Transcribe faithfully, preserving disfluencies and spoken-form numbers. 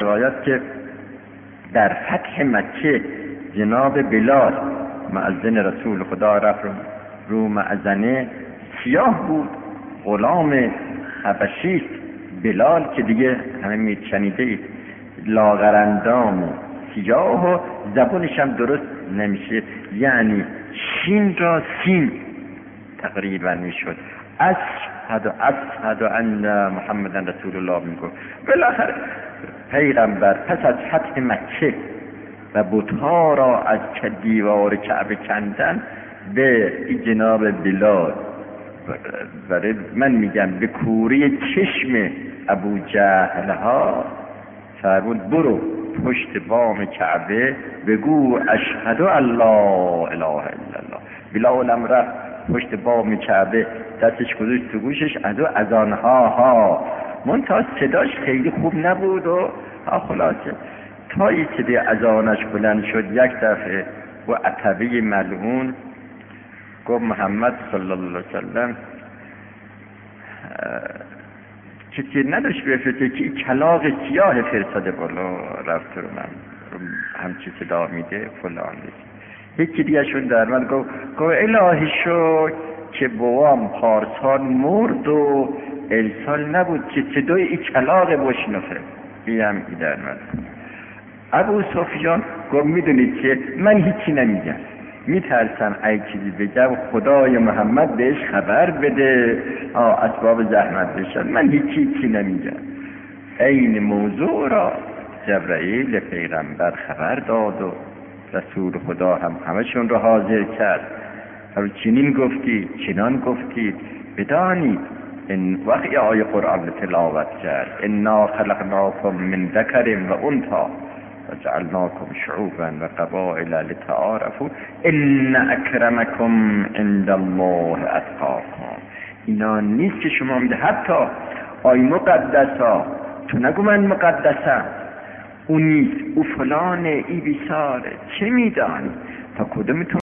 روایت که در فتح مکه جناب بلال مؤذن رسول خدا رفت رو مأذنه، سیاه بود، غلام حبشی بلال که دیگه همه میشنیده اید، لاغرندام و سیاه و زبونش هم درست نمیشه، یعنی شین را سین تقریبا میشد. اشهد اشهد ان محمدن رسول الله میگفت. بالاخره پیغمبر پس از فتح مکه و بت‌ها را از دیوار کعبه کندن به جناب بلال، برای من میگم به کوری چشم ابو جهل ها فرمود برو پشت بام کعبه بگو اشهد ان لا اله الا الله. بلال هم رفت پشت بام کعبه، دستش گذاشت تو گوشش، ادو اذان ها ها منتها صداش خیلی خوب نبود و خلاصه تا این صدای اذانش بلند شد یک دفعه و عتبه ملعون گفت محمد صلی الله علیه وسلم چیزی نداشت بفرسته که این کلاغ سیاه فرستاده بالا رفت رو من همچی صدا میده فلان نیست. یکی دیگه شون در من گفت گفت الهی شو که بوام پارسال مرد و السال نبود که صدای این کلاغ بشنفه بیم ای در من. ابو سفیان گفت میدونید که من هیچی نمیگم، میترسم ای چیزی بگم خدای محمد بهش خبر بده اسباب زحمت بشن، من هیچی هیچی نمیگم. این موضوع را جبرائیل پیغمبر خبر داد و رسول خدا هم همشون رو حاضر کرد. هم چنین گفتی چنان گفتید بدانید. این وقتی آیه قرآن تلاوت کرد انا خلقناکم من ذکر و انثی وجعلناكم شعوبا وقبائل لتعارفوا ان اکرمکم عند الله اتقاکم. اینا نیست که شما میده حتی آی مقدسا تو نگو من مقدسم، اون نیست او فلانه ای بیساره، چه میدانی تا کدومتون